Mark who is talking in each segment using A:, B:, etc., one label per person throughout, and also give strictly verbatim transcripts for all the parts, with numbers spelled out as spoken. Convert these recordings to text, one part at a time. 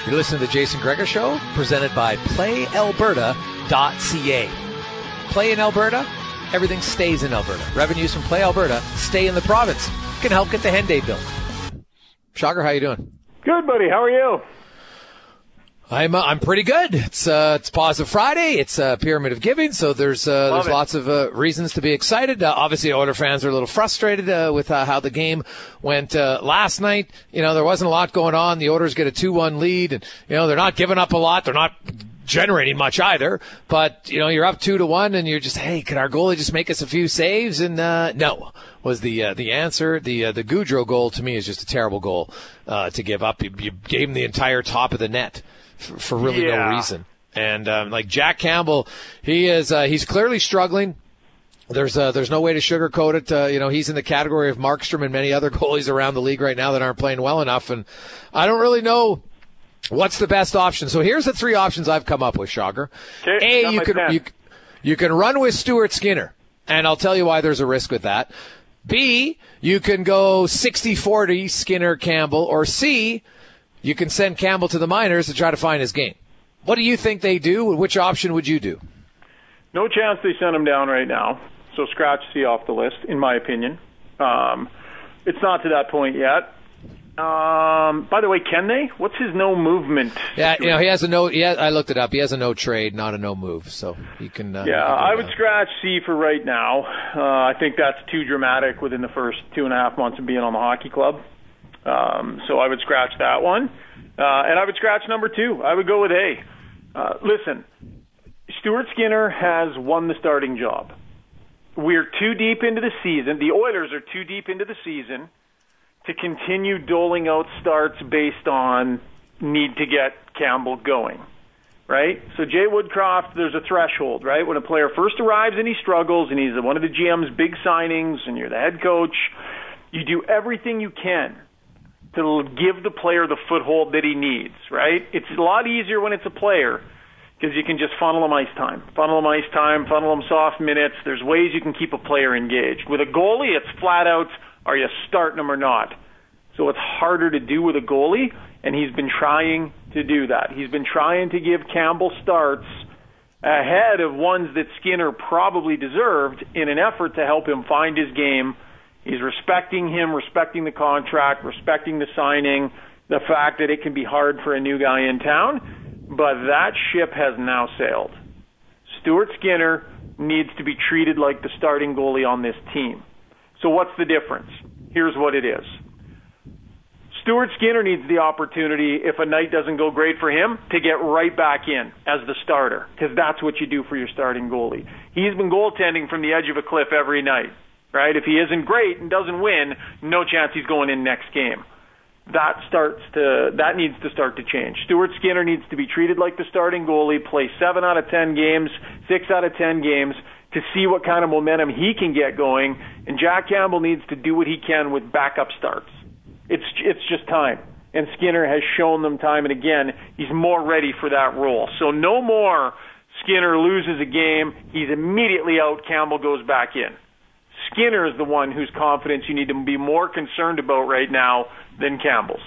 A: You're listening to the Jason Gregor Show, presented by play alberta dot c a. Play in Alberta, everything stays in Alberta. Revenues from Play Alberta stay in the province. Can help get the hen day built. Shocker, how you doing?
B: Good, buddy. How are you?
A: I'm uh, I'm pretty good. It's uh, it's Positive Friday. It's uh, Pyramid of Giving, so there's uh, there's
B: it.
A: lots of uh, reasons to be excited. Uh, obviously, Oilers fans are a little frustrated uh, with uh, how the game went uh, last night. You know, there wasn't a lot going on. The Oilers get a two one lead, and you know they're not giving up a lot. They're not generating much either. But you know, you're up two to one, and you're just, hey, could our goalie just make us a few saves? And uh, no, was the uh, the answer. The uh, the Gaudreau goal to me is just a terrible goal uh, to give up. You, you gave him the entire top of the net for really
B: yeah.
A: no reason. And um, like Jack Campbell, he is uh, he's clearly struggling. There's uh, there's no way to sugarcoat it. Uh, you know, he's in the category of Markstrom and many other goalies around the league right now that aren't playing well enough. And I don't really know what's the best option. So here's the three options I've come up with, Shocker.
B: Okay,
A: A, you can you, you can run with Stuart Skinner, and I'll tell you why there's a risk with that. B, you can go sixty forty Skinner Campbell, or C, you can send Campbell to the minors to try to find his game. What do you think they do? Which option would you do?
B: No chance they send him down right now. So scratch C off the list, in my opinion. Um, it's not to that point yet. Um, by the way, can they? What's his no movement?
A: Yeah, you know, he has a no. He has, I looked it up. He has a no trade, not a no move. So he can. Uh,
B: yeah,
A: he can
B: I would
A: down.
B: scratch C for right now. Uh, I think that's too dramatic within the first two and a half months of being on the hockey club. Um, so I would scratch that one. Uh, and I would scratch number two. I would go with A. Uh, listen, Stuart Skinner has won the starting job. We're too deep into the season. The Oilers are too deep into the season to continue doling out starts based on need to get Campbell going, right? So Jay Woodcroft, there's a threshold, right? When a player first arrives and he struggles and he's one of the G M's big signings and you're the head coach, you do everything you can to give the player the foothold that he needs, right? It's a lot easier when it's a player because you can just funnel him ice time. Funnel him ice time, funnel him soft minutes. There's ways you can keep a player engaged. With a goalie, it's flat out, are you starting him or not? So it's harder to do with a goalie, and he's been trying to do that. He's been trying to give Campbell starts ahead of ones that Skinner probably deserved in an effort to help him find his game. He's respecting him, respecting the contract, respecting the signing, the fact that it can be hard for a new guy in town, but that ship has now sailed. Stuart Skinner needs to be treated like the starting goalie on this team. So what's the difference? Here's what it is. Stuart Skinner needs the opportunity, if a night doesn't go great for him, to get right back in as the starter, because that's what you do for your starting goalie. He's been goaltending from the edge of a cliff every night. Right? If he isn't great and doesn't win, no chance he's going in next game. That starts to that needs to start to change. Stuart Skinner needs to be treated like the starting goalie, play seven out of ten games, six out of ten games to see what kind of momentum he can get going. And Jack Campbell needs to do what he can with backup starts. It's it's just time. And Skinner has shown them time and again he's more ready for that role. So no more Skinner loses a game, he's immediately out, Campbell goes back in. Skinner is the one whose confidence you need to be more concerned about right now than Campbell's.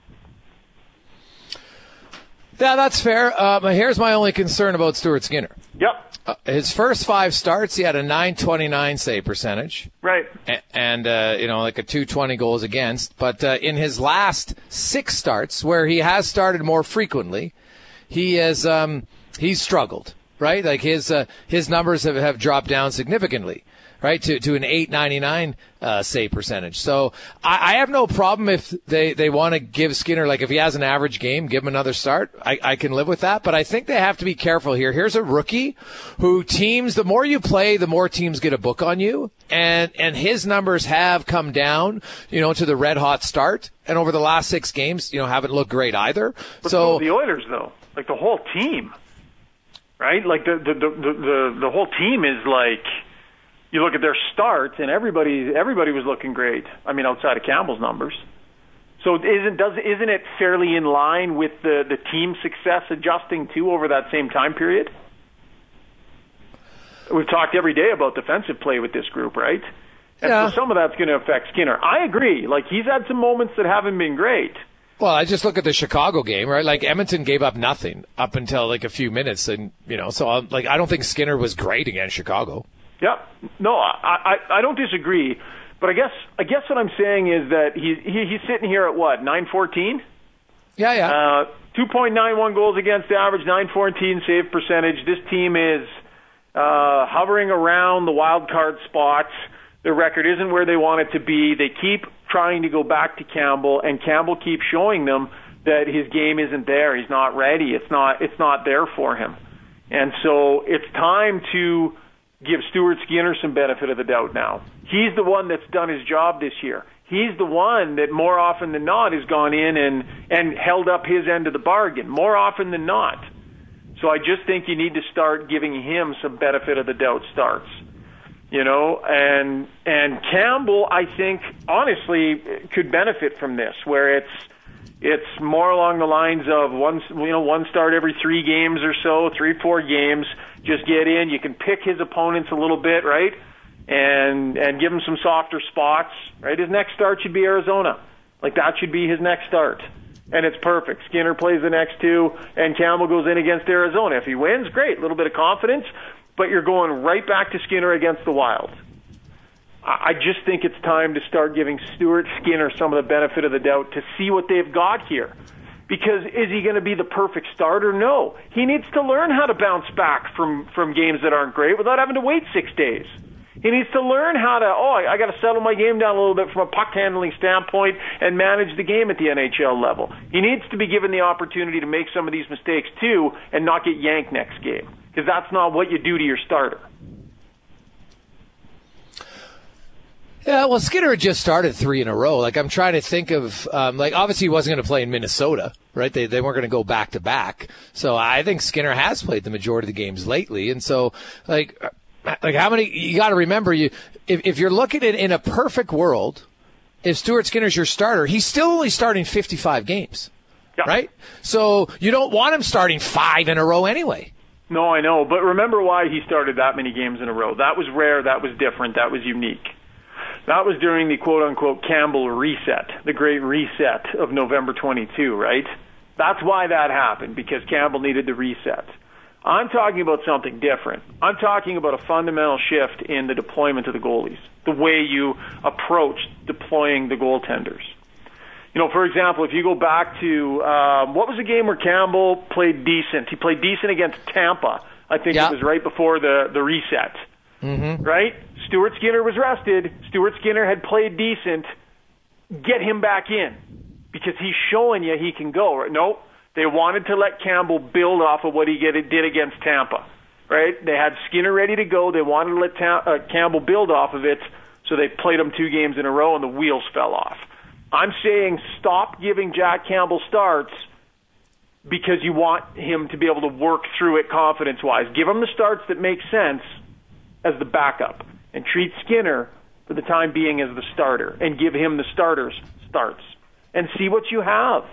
A: Yeah, that's fair. Uh, but here's my only concern about Stuart Skinner.
B: Yep.
A: Uh, his first five starts, he had a nine twenty-nine save percentage.
B: Right.
A: And, and uh, you know, like a two twenty goals against. But uh, in his last six starts, where he has started more frequently, he has um, he's struggled, right? Like his uh, his numbers have, have dropped down significantly. Right, to to an eight ninety-nine uh, save percentage. So I, I have no problem if they, they want to give Skinner, like if he has an average game, give him another start. I, I can live with that. But I think they have to be careful here. Here's a rookie who teams, the more you play, the more teams get a book on you. And and his numbers have come down, you know, to the red hot start. And over the last six games, you know, haven't looked great either.
B: But
A: so
B: the Oilers, though, like the whole team, right? Like the the the the, the whole team is like. You look at their starts, and everybody everybody was looking great. I mean, outside of Campbell's numbers. So isn't does isn't it fairly in line with the, the team success adjusting too over that same time period? We've talked every day about defensive play with this group, right? And
A: yeah.
B: so some of that's going to affect Skinner. I agree. Like he's had some moments that haven't been great.
A: Well, I just look at the Chicago game, right? Like Edmonton gave up nothing up until like a few minutes, and you know, so I'm, like I don't think Skinner was great against Chicago.
B: Yeah, no, I, I I don't disagree, but I guess I guess what I'm saying is that he, he he's sitting here at what nine fourteen.
A: Yeah, yeah.
B: Uh, two point nine one goals against average, nine fourteen save percentage. This team is uh, hovering around the wild card spots. Their record isn't where they want it to be. They keep trying to go back to Campbell, and Campbell keeps showing them that his game isn't there. He's not ready. It's not. It's not there for him. And so it's time to give Stuart Skinner some benefit of the doubt now. He's the one that's done his job this year. He's the one that more often than not has gone in and, and held up his end of the bargain, more often than not. So I just think you need to start giving him some benefit of the doubt starts. You know, and and Campbell, I think, honestly, could benefit from this, where it's it's more along the lines of one, you know, one start every three games or so, three, four games. Just get in. You can pick his opponents a little bit, right? And and give him some softer spots, right? His next start should be Arizona. Like, that should be his next start. And it's perfect. Skinner plays the next two, and Campbell goes in against Arizona. If he wins, great. A little bit of confidence. But you're going right back to Skinner against the Wild. I just think it's time to start giving Stuart Skinner some of the benefit of the doubt to see what they've got here. Because is he going to be the perfect starter? No. He needs to learn how to bounce back from, from games that aren't great without having to wait six days. He needs to learn how to, oh, I, I got to settle my game down a little bit from a puck handling standpoint and manage the game at the N H L level. He needs to be given the opportunity to make some of these mistakes too and not get yanked next game. Because that's not what you do to your starter.
A: Yeah, well, Skinner had just started three in a row. Like, I'm trying to think of, um, like, obviously he wasn't going to play in Minnesota, right? They they weren't going to go back to back. So I think Skinner has played the majority of the games lately. And so, like, like how many, you got to remember, you if, if you're looking at in a perfect world, if Stuart Skinner's your starter, he's still only starting fifty-five games,
B: yeah.
A: Right? So you don't want him starting five in a row anyway.
B: No, I know. But remember why he started that many games in a row. That was rare. That was different. That was unique. That was during the quote-unquote Campbell reset, the great reset of November twenty-two, right? That's why that happened, because Campbell needed the reset. I'm talking about something different. I'm talking about a fundamental shift in the deployment of the goalies, the way you approach deploying the goaltenders. You know, for example, if you go back to, um, what was the game where Campbell played decent? He played decent against Tampa. I think yeah. It was right before the, the reset. Mm-hmm. Right? Stuart Skinner was rested. Stuart Skinner had played decent. Get him back in, because he's showing you he can go. Right? Nope. They wanted to let Campbell build off of what he get, did against Tampa. Right? They had Skinner ready to go. They wanted to let Ta- uh, Campbell build off of it, so they played him two games in a row, and the wheels fell off. I'm saying stop giving Jack Campbell starts because you want him to be able to work through it confidence-wise. Give him the starts that make sense as the backup, and treat Skinner for the time being as the starter, and give him the starters starts, and see what you have.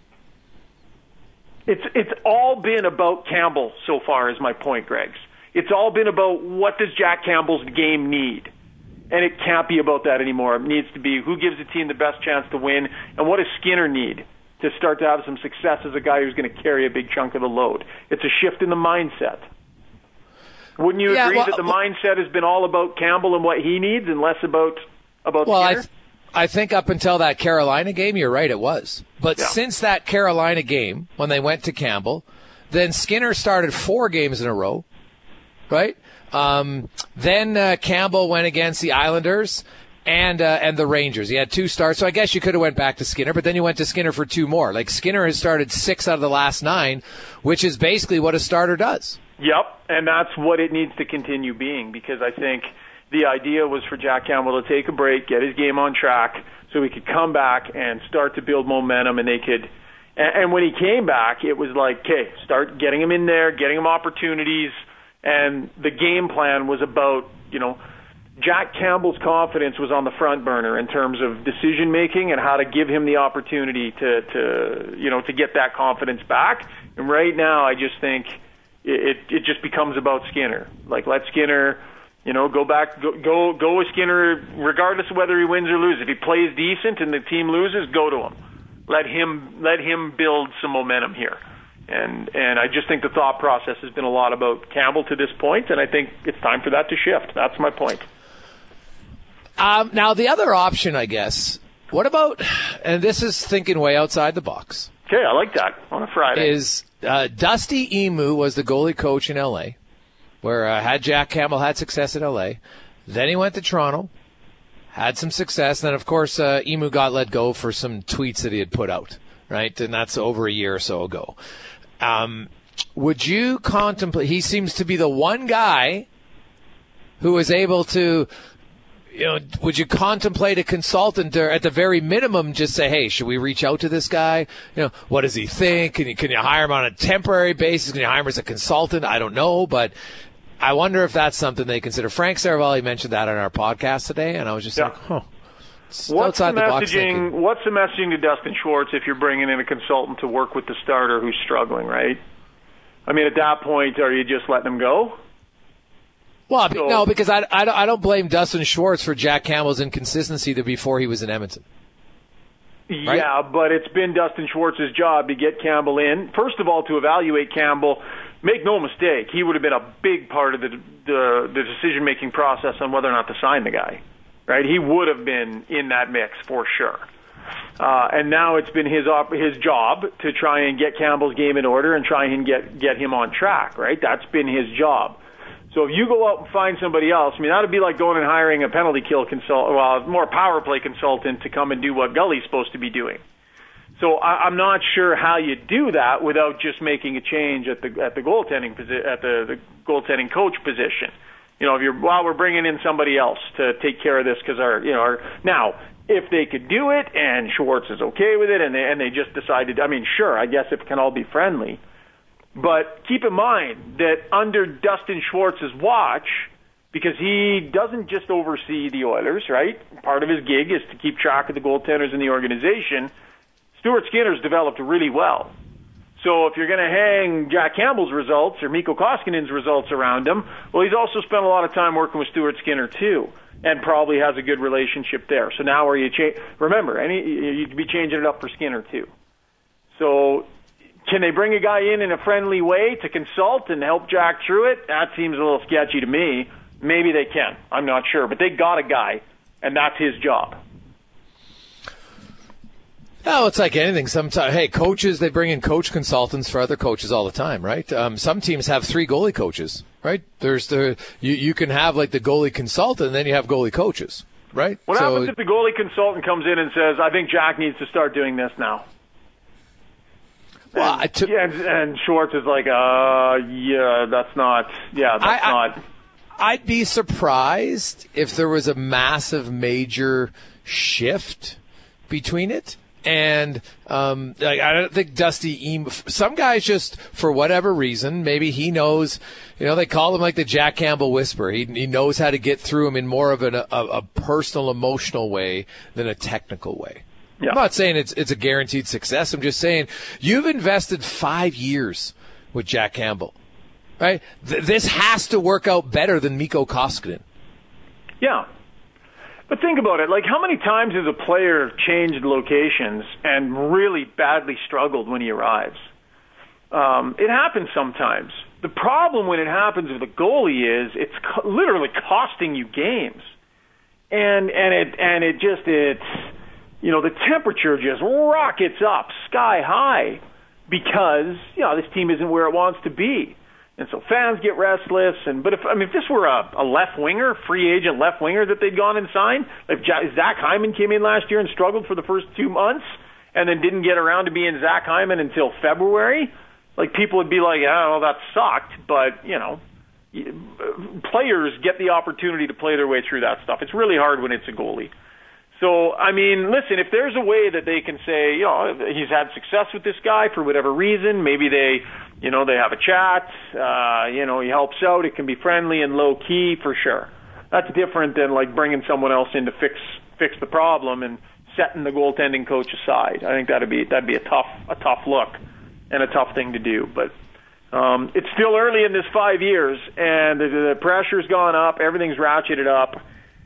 B: It's it's all been about Campbell so far, is my point, Greggs. It's all been about what does Jack Campbell's game need, and it can't be about that anymore. It needs to be who gives the team the best chance to win, and what does Skinner need to start to have some success as a guy who's going to carry a big chunk of the load. It's a shift in the mindset. Wouldn't you
A: yeah,
B: agree
A: well,
B: that the mindset has been all about Campbell and what he needs, and less about about
A: well,
B: Skinner?
A: I, th- I think up until that Carolina game, you're right, it was. But yeah. Since that Carolina game, when they went to Campbell, then Skinner started four games in a row, right? Um, then uh, Campbell went against the Islanders and uh, and the Rangers. He had two starts, so I guess you could have went back to Skinner, but then you went to Skinner for two more. Like, Skinner has started six out of the last nine, which is basically what a starter does.
B: Yep, and that's what it needs to continue being, because I think the idea was for Jack Campbell to take a break, get his game on track, so he could come back and start to build momentum, and they could. And when he came back, it was like, okay, start getting him in there, getting him opportunities, and the game plan was about, you know, Jack Campbell's confidence was on the front burner in terms of decision making and how to give him the opportunity to, to you know, to get that confidence back. And right now, I just think It it just becomes about Skinner. Like, let Skinner, you know, go back, go go go with Skinner, regardless of whether he wins or loses. If he plays decent and the team loses, go to him. Let him let him build some momentum here. And and I just think the thought process has been a lot about Campbell to this point, and I think it's time for that to shift. That's my point.
A: Um, now, the other option, I guess, what about, and this is thinking way outside the box.
B: Okay, I like that on a Friday.
A: Is uh, Dusty Emu was the goalie coach in L A, where uh, had Jack Campbell had success in L A. Then he went to Toronto, had some success. Then, of course, uh, Emu got let go for some tweets that he had put out, right? And that's over a year or so ago. Um, would you contemplate, he seems to be the one guy who is able to, you know, would you contemplate a consultant or at the very minimum just say, hey, should we reach out to this guy? You know, what does he think? Can you, can you hire him on a temporary basis? Can you hire him as a consultant? I don't know, but I wonder if that's something they consider. Frank Saravalli mentioned that on our podcast today, and I was just yeah. like, huh.
B: What's the,
A: the
B: messaging? What's the messaging to Dustin Schwartz if you're bringing in a consultant to work with the starter who's struggling, right? I mean, at that point, are you just letting him go?
A: Well,
B: so,
A: no, because I, I, I don't blame Dustin Schwartz for Jack Campbell's inconsistency to before he was in Edmonton. Right?
B: Yeah, but it's been Dustin Schwartz's job to get Campbell in. First of all, to evaluate Campbell. Make no mistake, he would have been a big part of the the, the decision-making process on whether or not to sign the guy. Right, he would have been in that mix for sure. Uh, and now it's been his op- his job to try and get Campbell's game in order and try and get get him on track. Right, that's been his job. So if you go out and find somebody else, I mean, that would be like going and hiring a penalty kill consultant, well, more power play consultant to come and do what Gully's supposed to be doing. So I, I'm not sure how you do that without just making a change at the at the goaltending posi- at the, the goaltending coach position. You know, if you're, well, we're bringing in somebody else to take care of this because our, you know, our, now, if they could do it and Schwartz is okay with it and they, and they just decided, I mean, sure, I guess it can all be friendly. But keep in mind that under Dustin Schwartz's watch, because he doesn't just oversee the Oilers, right? Part of his gig is to keep track of the goaltenders in the organization. Stuart Skinner's developed really well. So if you're going to hang Jack Campbell's results or Mikko Koskinen's results around him, well, he's also spent a lot of time working with Stuart Skinner too, and probably has a good relationship there. So now are you cha- remember, any you'd be changing it up for Skinner too. So can they bring a guy in in a friendly way to consult and help Jack through it? That seems a little sketchy to me. Maybe they can. I'm not sure, but they got a guy, and that's his job.
A: Oh, it's like anything. Sometimes, hey, coaches, they bring in coach consultants for other coaches all the time, right? Um, some teams have three goalie coaches, right? There's the you, you can have like the goalie consultant, and then you have goalie coaches, right?
B: What
A: so,
B: happens if the goalie consultant comes in and says, I think Jack needs to start doing this now?
A: Well,
B: and,
A: I took,
B: yeah, and, and Schwartz is like, uh, yeah, that's not, yeah, that's
A: I,
B: not.
A: I, I'd be surprised if there was a massive, major shift between it. And um, I, I don't think Dusty Emu, some guys just, for whatever reason, maybe he knows, you know, they call him like the Jack Campbell whisperer. He, he knows how to get through him in more of an, a, a personal, emotional way than a technical way. Yeah. I'm not saying it's it's a guaranteed success. I'm just saying you've invested five years with Jack Campbell, right? Th- this has to work out better than Mikko Koskinen.
B: Yeah. But think about it. Like, how many times has a player changed locations and really badly struggled when he arrives? Um, it happens sometimes. The problem when it happens with a goalie is it's co- literally costing you games, and and it and it just it's you know the temperature just rockets up sky high because you know this team isn't where it wants to be. And so fans get restless. And but if I mean, if this were a, a left winger, free agent left winger that they'd gone and signed, if Zach Hyman came in last year and struggled for the first two months, and then didn't get around to being Zach Hyman until February, like people would be like, "Oh, well, that sucked." But you know, players get the opportunity to play their way through that stuff. It's really hard when it's a goalie. So, I mean, listen, if there's a way that they can say, you know, he's had success with this guy for whatever reason, maybe they, you know, they have a chat, uh, you know, he helps out, it can be friendly and low-key for sure. That's different than, like, bringing someone else in to fix fix the problem and setting the goaltending coach aside. I think that'd be that'd be a tough a tough look and a tough thing to do. But um, it's still early in this five years, and the, the pressure's gone up, everything's ratcheted up.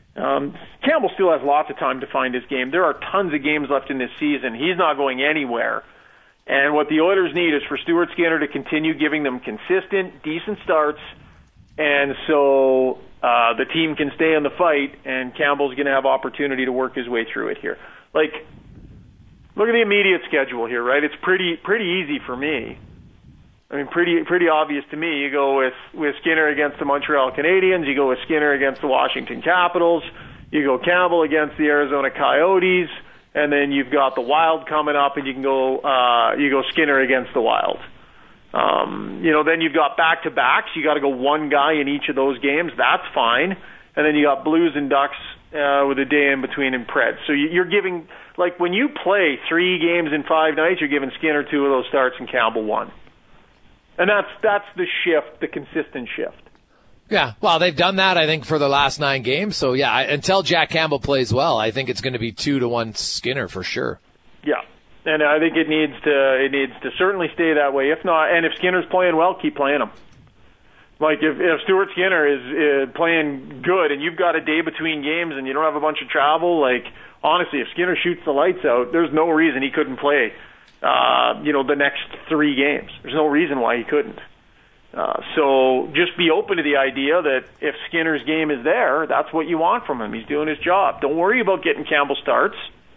B: Um, Campbell still has lots of time to find his game. There are tons of games left in this season. He's not going anywhere. And what the Oilers need is for Stuart Skinner to continue giving them consistent, decent starts, and so uh, the team can stay in the fight, and Campbell's going to have opportunity to work his way through it here. Like, look at the immediate schedule here, right? It's pretty pretty easy for me. I mean, pretty pretty obvious to me. You go with, with Skinner against the Montreal Canadiens. You go with Skinner against the Washington Capitals. You go Campbell against the Arizona Coyotes. And then you've got the Wild coming up, and you can go uh, you go Skinner against the Wild. Um, you know, then you've got back-to-backs. You got to go one guy in each of those games. That's fine. And then you got Blues and Ducks uh, with a day in between and Preds. So you're giving, like, when you play three games in five nights, you're giving Skinner two of those starts and Campbell one. And that's that's the shift, the consistent shift.
A: Yeah, well, they've done that, I think, for the last nine games. So, yeah, until Jack Campbell plays well, I think it's going to be two to one Skinner for sure.
B: Yeah, and I think it needs to it needs to certainly stay that way. If not, and if Skinner's playing well, keep playing him. Like, if, if Stuart Skinner is uh, playing good and you've got a day between games and you don't have a bunch of travel, like, honestly, if Skinner shoots the lights out, there's no reason he couldn't play, uh, you know, the next three games. There's no reason why he couldn't. Uh, so just be open to the idea that if Skinner's game is there, that's what you want from him. He's doing his job. Don't worry about getting Campbell starts.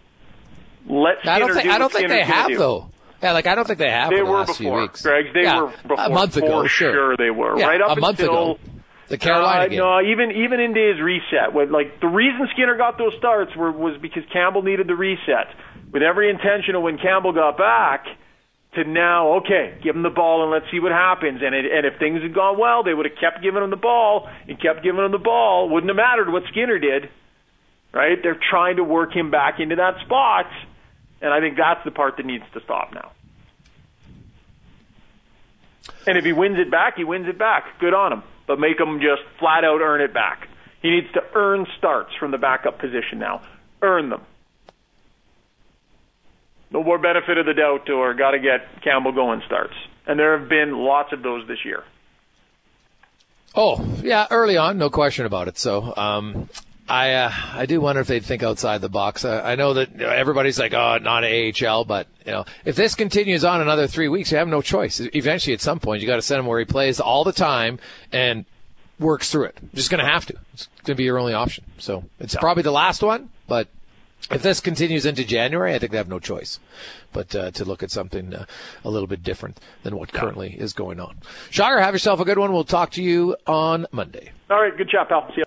B: Let Skinner
A: I don't think,
B: do
A: I don't
B: what
A: think
B: Skinner's
A: they have,
B: do.
A: though. Yeah, like, I don't think they have
B: they
A: for the
B: were
A: last
B: before,
A: few weeks.
B: Greg. They
A: yeah,
B: were before.
A: A month ago,
B: for
A: sure.
B: sure they were.
A: Yeah,
B: right up
A: a month
B: until,
A: ago. The Carolina
B: uh,
A: game.
B: No, even even in days reset. When, like, the reason Skinner got those starts were, was because Campbell needed the reset. With every intention of when Campbell got back to now, okay, give him the ball and let's see what happens. And it, and if things had gone well, they would have kept giving him the ball and kept giving him the ball. Wouldn't have mattered what Skinner did, right? They're trying to work him back into that spot, and I think that's the part that needs to stop now. And if he wins it back, he wins it back. Good on him. But make him just flat out earn it back. He needs to earn starts from the backup position now. Earn them. No more benefit of the doubt or got to get Campbell going starts. And there have been lots of those this year.
A: Oh, yeah, early on, no question about it. So um, I uh, I do wonder if they'd think outside the box. Uh, I know that everybody's like, oh, not A H L, but you know, if this continues on another three weeks, you have no choice. Eventually, at some point, you got to send him where he plays all the time and works through it. You're just going to have to. It's going to be your only option. So it's yeah. probably the last one, but if this continues into January, I think they have no choice but uh, to look at something uh, a little bit different than what currently is going on. Shire, have yourself a good one. We'll talk to you on Monday.
B: All right, good chat, pal. See ya.